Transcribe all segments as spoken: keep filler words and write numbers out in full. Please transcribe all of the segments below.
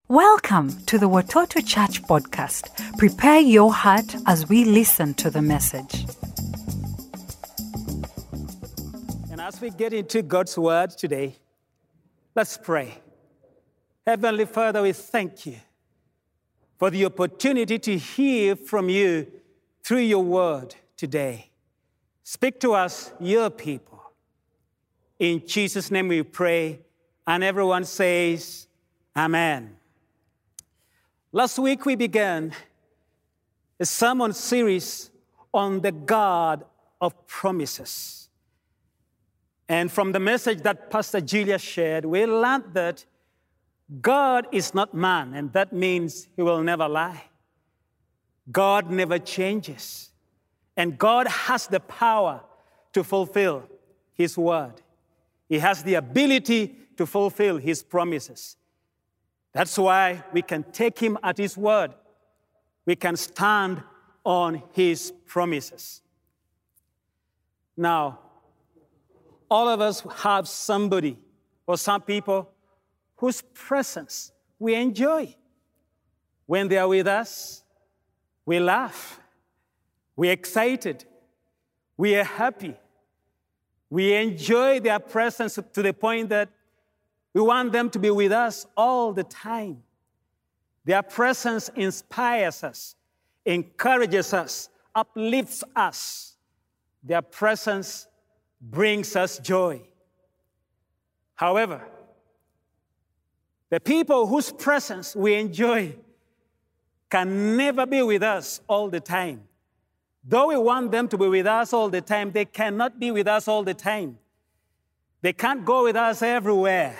Welcome to the Watoto Church podcast. Prepare your heart as we listen to the message. And as we get into God's word today, let's pray. Heavenly Father, we thank you for the opportunity to hear from you through your word today. Speak to us, your people. In Jesus' name we pray, and everyone says, Amen. Last week we began a sermon series on the God of promises. And from the message that Pastor Julia shared, we learned that God is not man, and that means he will never lie. God never changes. And God has the power to fulfill his word. He has the ability to fulfill his promises. That's why we can take him at his word. We can stand on his promises. Now, all of us have somebody or some people whose presence we enjoy. When they are with us, we laugh. We're excited. We are happy. We enjoy their presence to the point that we want them to be with us all the time. Their presence inspires us, encourages us, uplifts us. Their presence brings us joy. However, the people whose presence we enjoy can never be with us all the time. Though we want them to be with us all the time, they cannot be with us all the time. They can't go with us everywhere.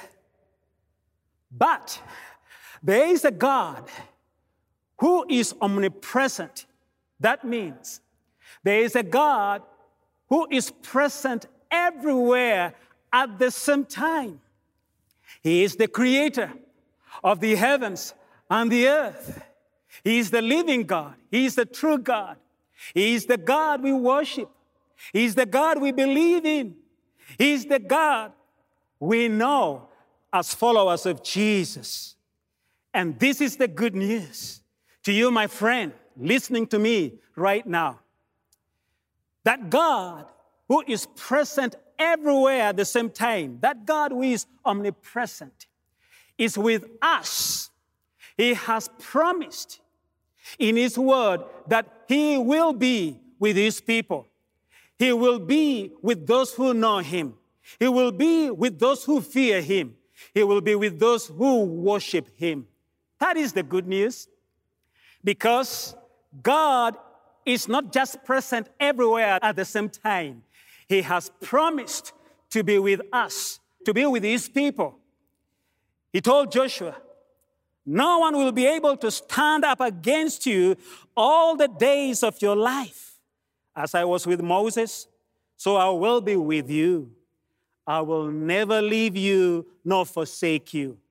But there is a God who is omnipresent. That means there is a God who is present everywhere at the same time. He is the creator of the heavens and the earth. He is the living God. He is the true God. He is the God we worship. He is the God we believe in. He is the God we know as followers of Jesus. And this is the good news to you, my friend, listening to me right now. That God who is present everywhere at the same time, that God who is omnipresent, is with us. He has promised in his word that he will be with his people. He will be with those who know him. He will be with those who fear him. He will be with those who worship him. That is the good news. Because God is not just present everywhere at the same time. He has promised to be with us, to be with his people. He told Joshua, no one will be able to stand up against you all the days of your life. As I was with Moses, so I will be with you. I will never leave you nor forsake you.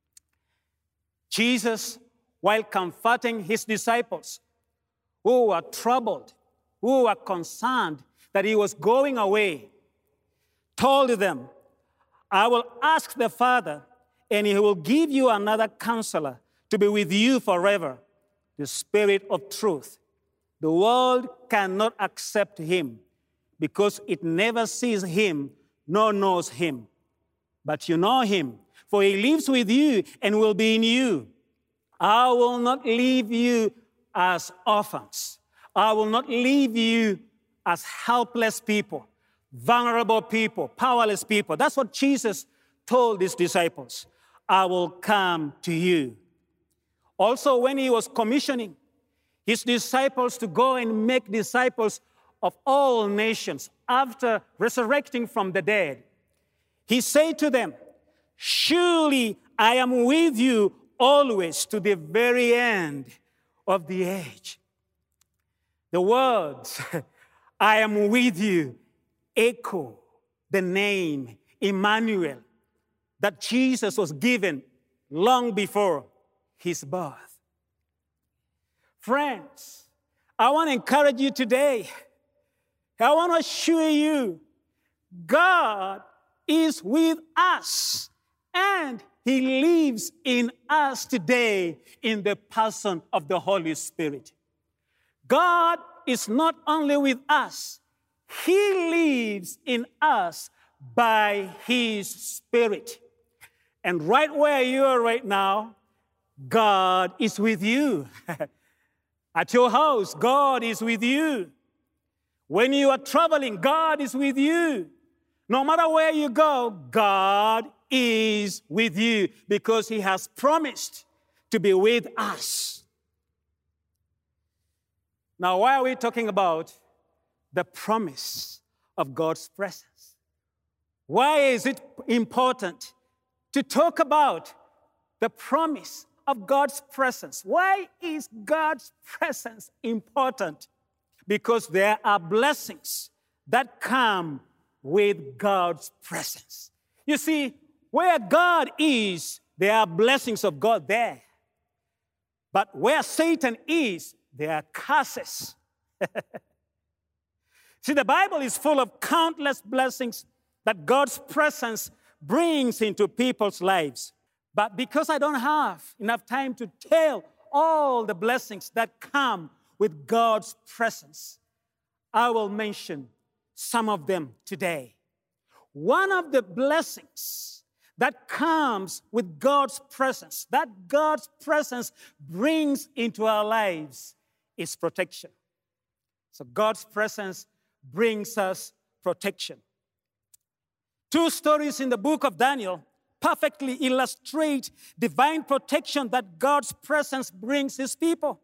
Jesus, while comforting his disciples who were troubled, who were concerned that he was going away, told them, I will ask the Father, and he will give you another counselor to be with you forever, the Spirit of truth. The world cannot accept him because it never sees him nor knows him. But you know him, for he lives with you and will be in you. I will not leave you as orphans. I will not leave you as helpless people, vulnerable people, powerless people. That's what Jesus told his disciples. I will come to you. Also, when he was commissioning his disciples to go and make disciples of all nations after resurrecting from the dead, he said to them, surely I am with you always to the very end of the age. The words, I am with you, echo the name Emmanuel that Jesus was given long before his birth. Friends, I want to encourage you today. I want to assure you, God is with us, and He lives in us today in the person of the Holy Spirit. God is not only with us, He lives in us by His Spirit. And right where you are right now, God is with you. At your house, God is with you. When you are traveling, God is with you. No matter where you go, God is with you because He has promised to be with us. Now, why are we talking about the promise of God's presence? Why is it important to talk about the promise of God's presence? Why is God's presence important? Because there are blessings that come with God's presence. You see, where God is, there are blessings of God there. But where Satan is, there are curses. See, the Bible is full of countless blessings that God's presence brings into people's lives. But because I don't have enough time to tell all the blessings that come with God's presence, I will mention some of them today. One of the blessings that comes with God's presence, that God's presence brings into our lives, is protection. So God's presence brings us protection. Two stories in the book of Daniel perfectly illustrate divine protection that God's presence brings His people.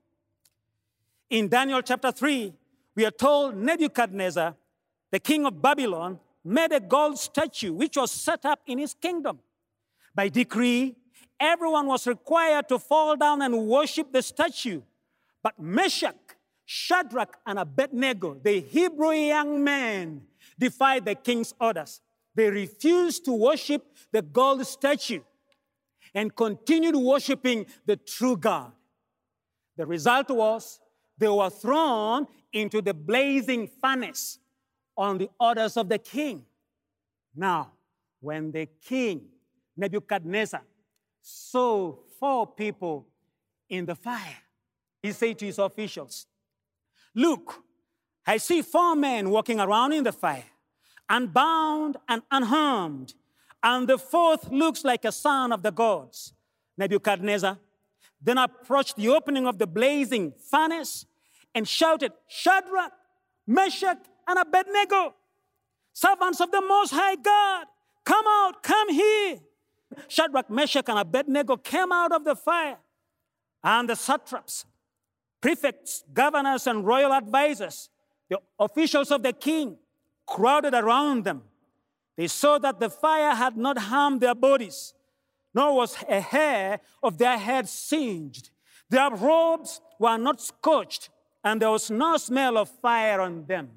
In Daniel chapter three, we are told Nebuchadnezzar, the king of Babylon, made a gold statue which was set up in his kingdom. By decree, everyone was required to fall down and worship the statue. But Meshach, Shadrach, and Abednego, the Hebrew young men, defied the king's orders. They refused to worship the gold statue and continued worshiping the true God. The result was they were thrown into the blazing furnace on the orders of the king. Now, when the king, Nebuchadnezzar, saw four people in the fire, he said to his officials, "Look, I see four men walking around in the fire, unbound and unharmed, and the fourth looks like a son of the gods." Nebuchadnezzar then approached the opening of the blazing furnace and shouted, "Shadrach, Meshach, and Abednego, servants of the Most High God, come out, come here." Shadrach, Meshach, and Abednego came out of the fire, and the satraps, prefects, governors, and royal advisors, the officials of the king, crowded around them. They saw that the fire had not harmed their bodies, nor was a hair of their heads singed. Their robes were not scorched, and there was no smell of fire on them.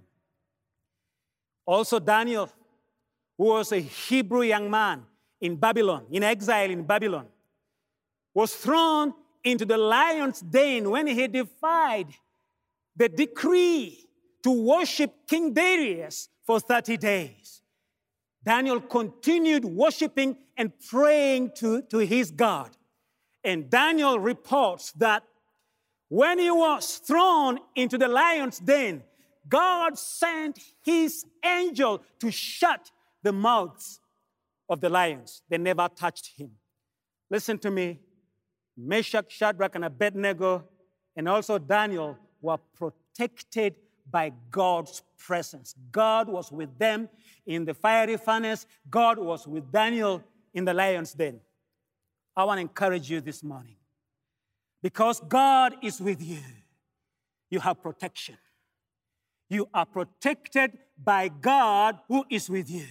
Also Daniel, who was a Hebrew young man in Babylon, in exile in Babylon, was thrown into the lion's den when he defied the decree to worship King Darius for thirty days. Daniel continued worshiping and praying to, to his God. And Daniel reports that when he was thrown into the lion's den, God sent His angel to shut the mouths of the lions. They never touched him. Listen to me. Meshach, Shadrach, and Abednego, and also Daniel were protected by God's presence. God was with them in the fiery furnace. God was with Daniel in the lion's den. I want to encourage you this morning. Because God is with you, you have protection. You are protected by God who is with you.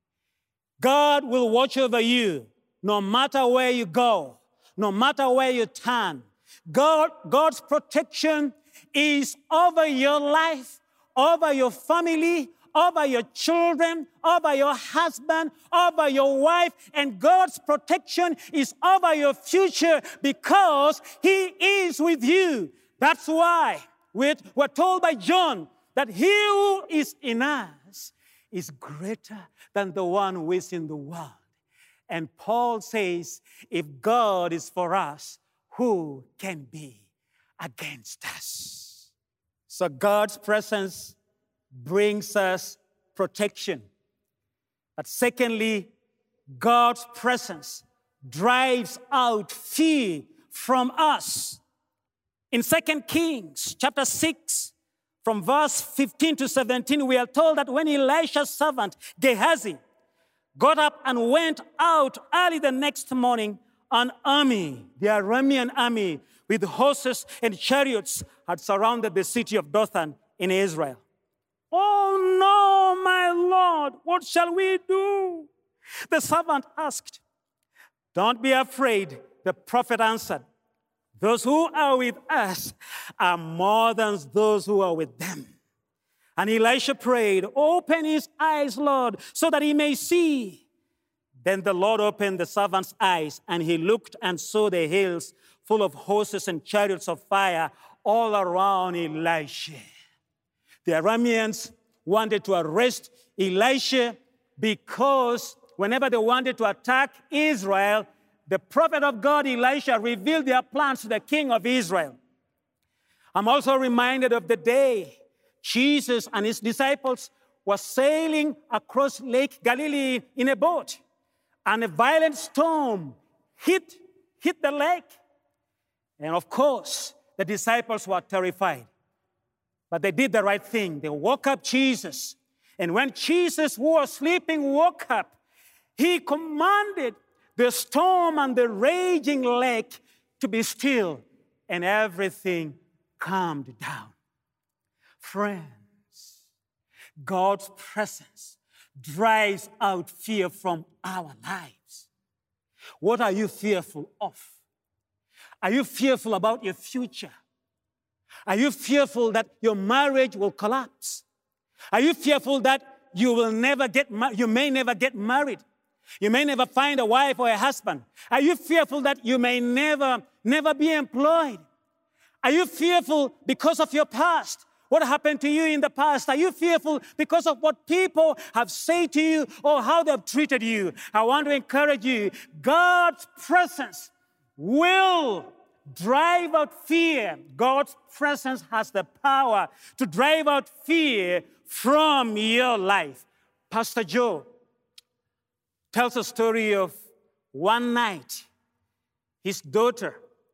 God will watch over you no matter where you go, no matter where you turn. God, God's protection is over your life, over your family, over your children, over your husband, over your wife, and God's protection is over your future because He is with you. That's why we're, we're told by John that He who is in us is greater than the one who is in the world. And Paul says, if God is for us, who can be against us? So God's presence brings us protection. But secondly, God's presence drives out fear from us. In Second Kings chapter six, from verse fifteen to seventeen, we are told that when Elisha's servant Gehazi got up and went out early the next morning, an army, the Aramean army, with horses and chariots had surrounded the city of Dothan in Israel. Oh no, my Lord, what shall we do? The servant asked. Don't be afraid, the prophet answered. Those who are with us are more than those who are with them. And Elisha prayed, open his eyes, Lord, so that he may see. Then the Lord opened the servant's eyes, and he looked and saw the hills full of horses and chariots of fire all around Elisha. The Arameans wanted to arrest Elisha because whenever they wanted to attack Israel, the prophet of God, Elisha, revealed their plans to the king of Israel. I'm also reminded of the day Jesus and his disciples were sailing across Lake Galilee in a boat, and a violent storm hit, hit the lake. And of course, the disciples were terrified. But they did the right thing. They woke up Jesus. And when Jesus, who was sleeping, woke up, he commanded the storm and the raging lake to be still, and everything calmed down. Friends, God's presence drives out fear from our lives. What are you fearful of? Are you fearful about your future? Are you fearful that your marriage will collapse? Are you fearful that you will never get ma- you may never get married? You may never find a wife or a husband. Are you fearful that you may never, never be employed? Are you fearful because of your past? What happened to you in the past? Are you fearful because of what people have said to you or how they've treated you? I want to encourage you. God's presence will drive out fear. God's presence has the power to drive out fear from your life. Pastor Joe tells a story of one night his daughter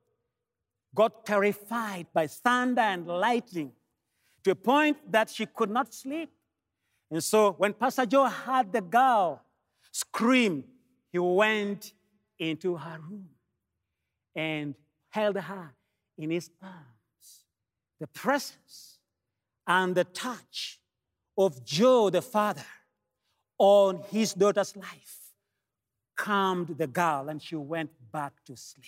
got terrified by thunder and lightning to a point that she could not sleep. And so when Pastor Joe heard the girl scream, he went into her room and held her in his arms. The presence and the touch of Joe, the father, on his daughter's life calmed the girl, and she went back to sleep.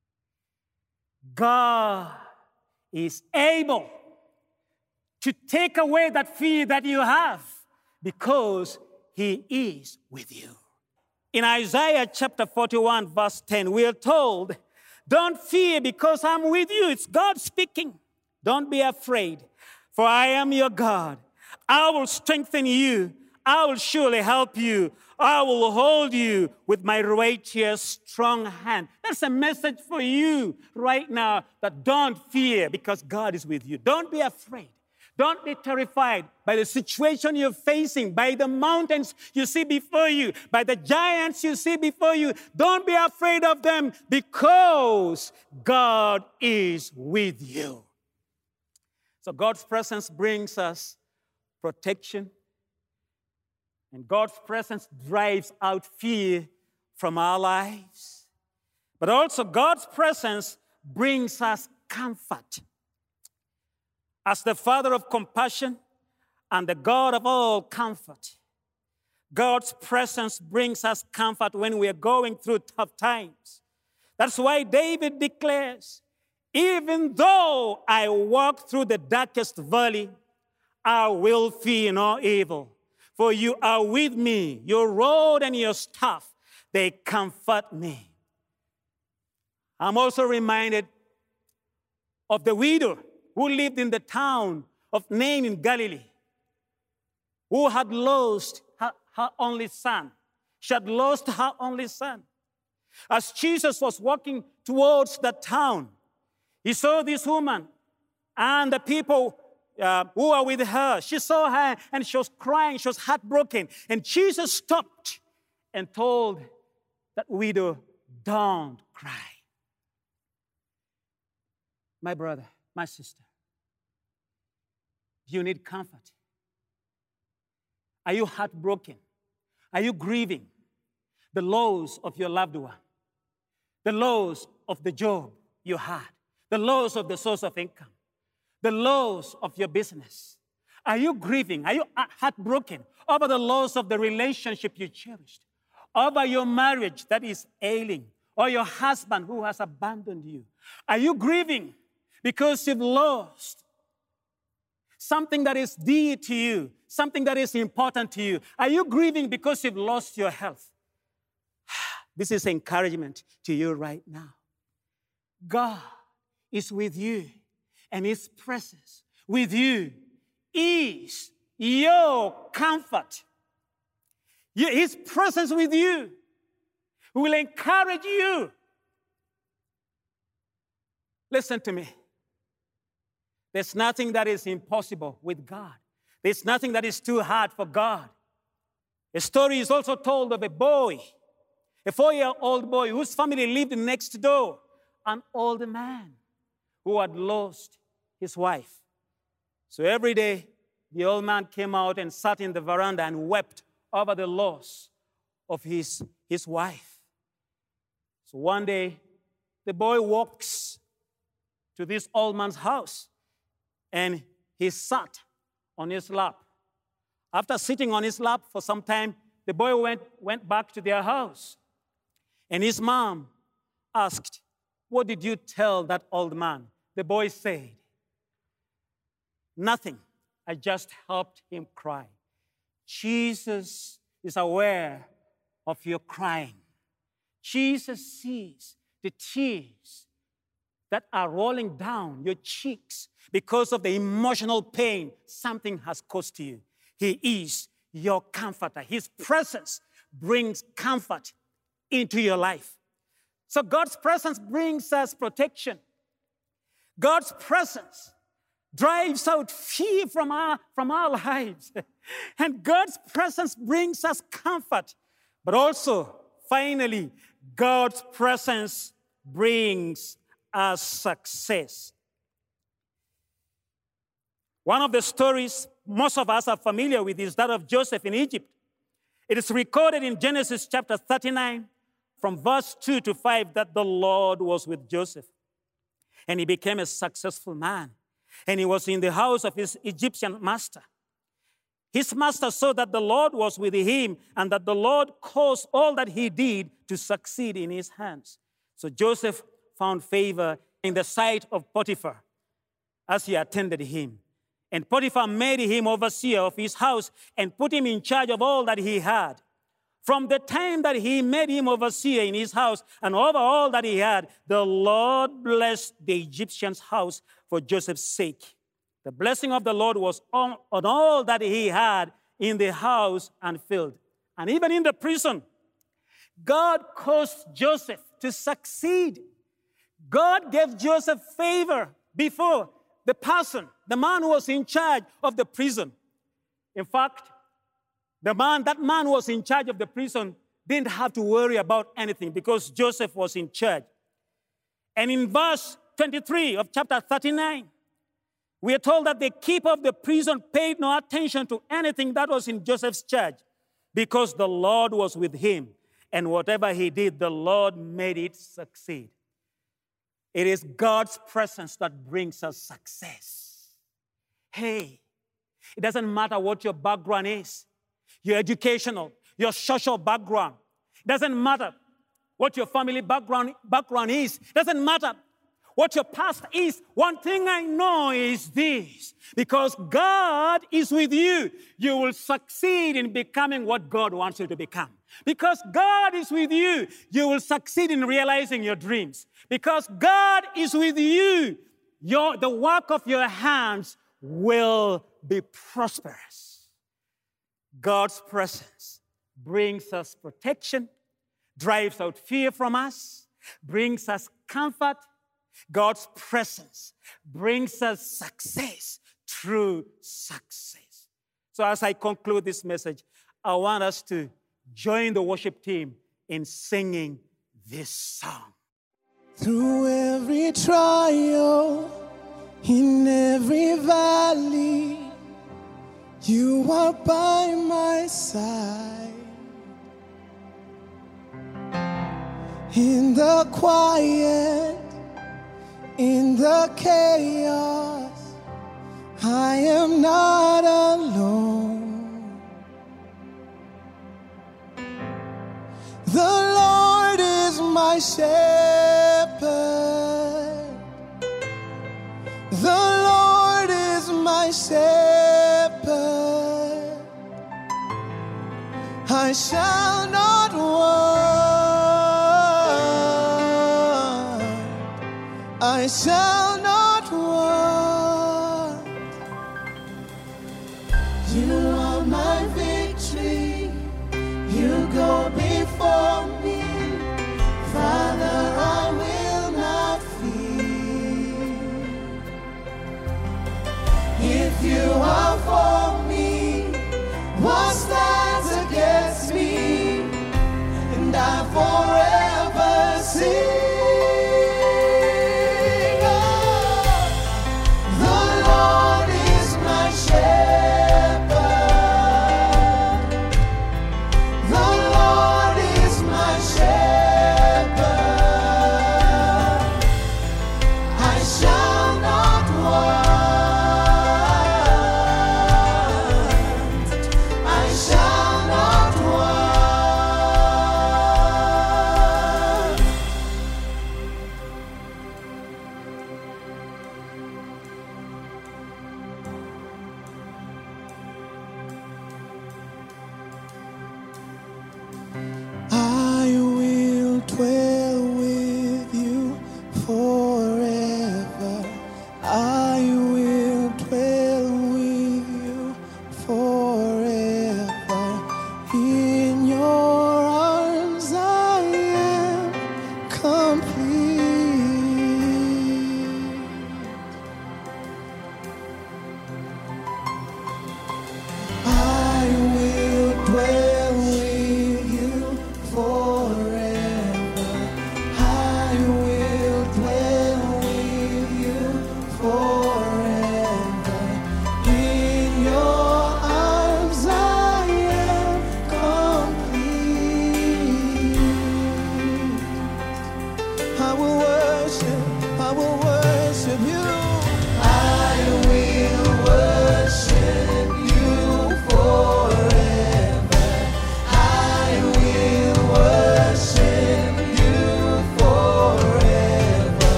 God is able to take away that fear that you have because he is with you. In Isaiah chapter forty-one, verse ten, we are told, don't fear because I'm with you. It's God speaking. Don't be afraid, for I am your God. I will strengthen you. I will surely help you. I will hold you with my righteous, strong hand. That's a message for you right now, that don't fear because God is with you. Don't be afraid. Don't be terrified by the situation you're facing, by the mountains you see before you, by the giants you see before you. Don't be afraid of them because God is with you. So God's presence brings us protection, and God's presence drives out fear from our lives. But also God's presence brings us comfort. As the Father of compassion and the God of all comfort, God's presence brings us comfort when we are going through tough times. That's why David declares, even though I walk through the darkest valley, I will fear no evil. For you are with me, your rod and your staff, they comfort me. I'm also reminded of the widow who lived in the town of Nain in Galilee, who had lost her, her only son. She had lost her only son. As Jesus was walking towards the town, he saw this woman and the people uh, who were with her. She saw her and she was crying. She was heartbroken. And Jesus stopped and told that widow, don't cry. My brother, my sister, you need comfort. Are you heartbroken? Are you grieving the loss of your loved one? The loss of the job you had? The loss of the source of income? The loss of your business? Are you grieving? Are you heartbroken over the loss of the relationship you cherished? Over your marriage that is ailing? Or your husband who has abandoned you? Are you grieving because you've lost something that is dear to you, something that is important to you? Are you grieving because you've lost your health? This is encouragement to you right now. God is with you, and His presence with you is your comfort. His presence with you will encourage you. Listen to me. There's nothing that is impossible with God. There's nothing that is too hard for God. A story is also told of a boy, a four-year-old boy whose family lived next door, an old man who had lost his wife. So every day, the old man came out and sat in the veranda and wept over the loss of his, his wife. So one day, the boy walks to this old man's house, and he sat on his lap. After sitting on his lap for some time, the boy went, went back to their house. And his mom asked, "What did you tell that old man?" The boy said, "Nothing. I just helped him cry." Jesus is aware of your crying. Jesus sees the tears that are rolling down your cheeks because of the emotional pain something has caused you. He is your comforter. His presence brings comfort into your life. So God's presence brings us protection. God's presence drives out fear from our, from our lives. And God's presence brings us comfort. But also, finally, God's presence brings us success. One of the stories most of us are familiar with is that of Joseph in Egypt. It is recorded in Genesis chapter thirty-nine, from verse two to five, that the Lord was with Joseph. And he became a successful man. And he was in the house of his Egyptian master. His master saw that the Lord was with him and that the Lord caused all that he did to succeed in his hands. So Joseph found favor in the sight of Potiphar as he attended him. And Potiphar made him overseer of his house and put him in charge of all that he had. From the time that he made him overseer in his house and over all that he had, the Lord blessed the Egyptian's house for Joseph's sake. The blessing of the Lord was on, on all that he had in the house and field. And even in the prison, God caused Joseph to succeed. God gave Joseph favor before the person, the man who was in charge of the prison. In fact, the man, that man who was in charge of the prison didn't have to worry about anything because Joseph was in charge. And in verse twenty-three of chapter thirty-nine, we are told that the keeper of the prison paid no attention to anything that was in Joseph's charge because the Lord was with him. And whatever he did, the Lord made it succeed. It is God's presence that brings us success. Hey, it doesn't matter what your background is, your educational, your social background. It doesn't matter what your family background, background is. It doesn't matter what your past is. One thing I know is this: because God is with you, you will succeed in becoming what God wants you to become. Because God is with you, you will succeed in realizing your dreams. Because God is with you, your, the work of your hands will be prosperous. God's presence brings us protection, drives out fear from us, brings us comfort. God's presence brings us success, true success. So as I conclude this message, I want us to join the worship team in singing this song. Through every trial, in every valley, you are by my side. In the quiet, in the chaos, I am not alone. The Lord is my shepherd. The Lord is my shepherd. I shall not want. I shall not want. You are my victory. You go before me. Father, I will not fear. If you are for me, what stands against me? And I forever sing.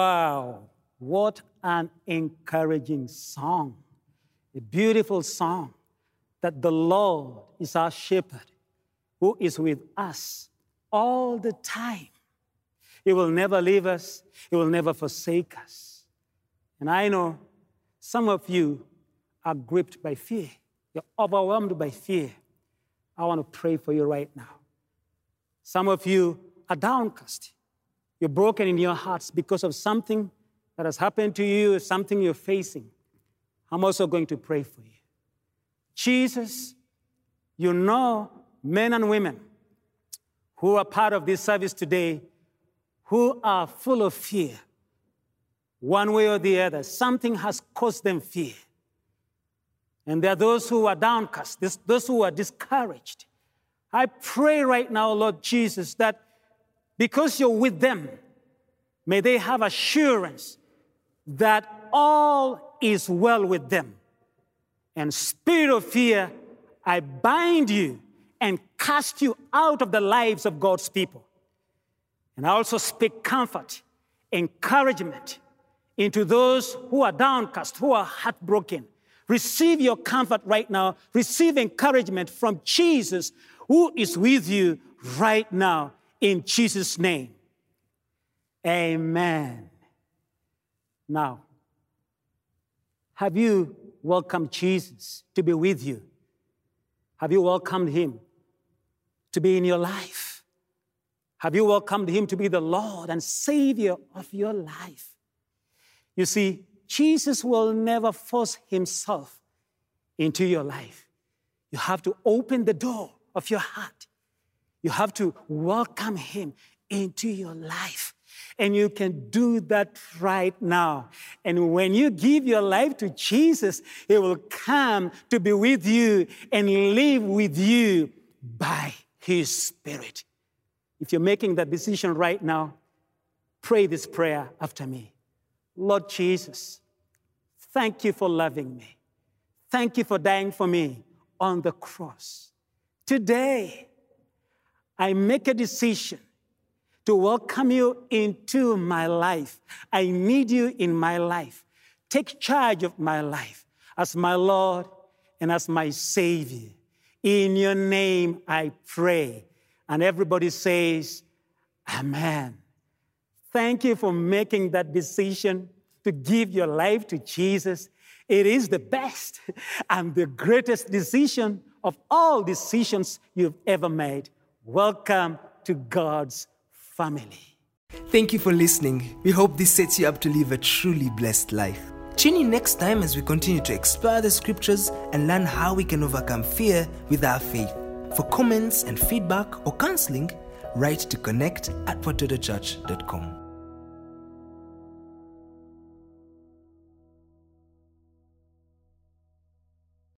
Wow, what an encouraging song. A beautiful song that the Lord is our shepherd who is with us all the time. He will never leave us. He will never forsake us. And I know some of you are gripped by fear. You're overwhelmed by fear. I want to pray for you right now. Some of you are downcast. You're broken in your hearts because of something that has happened to you, something you're facing. I'm also going to pray for you. Jesus, you know men and women who are part of this service today who are full of fear. One way or the other, something has caused them fear. And there are those who are downcast, those who are discouraged. I pray right now, Lord Jesus, that because you're with them, may they have assurance that all is well with them. And spirit of fear, I bind you and cast you out of the lives of God's people. And I also speak comfort, encouragement into those who are downcast, who are heartbroken. Receive your comfort right now. Receive encouragement from Jesus, who is with you right now, in Jesus' name. Amen. Now, have you welcomed Jesus to be with you? Have you welcomed him to be in your life? Have you welcomed him to be the Lord and Savior of your life? You see, Jesus will never force himself into your life. You have to open the door of your heart. You have to welcome him into your life. And you can do that right now. And when you give your life to Jesus, he will come to be with you and live with you by his Spirit. If you're making that decision right now, pray this prayer after me. Lord Jesus, thank you for loving me. Thank you for dying for me on the cross. Today, I make a decision to welcome you into my life. I need you in my life. Take charge of my life as my Lord and as my Savior. In your name I pray. And everybody says, Amen. Thank you for making that decision to give your life to Jesus. It is the best and the greatest decision of all decisions you've ever made. Welcome to God's family. Thank you for listening. We hope this sets you up to live a truly blessed life. Tune in next time as we continue to explore the scriptures and learn how we can overcome fear with our faith. For comments and feedback or counseling, write to connect at watoto church dot com.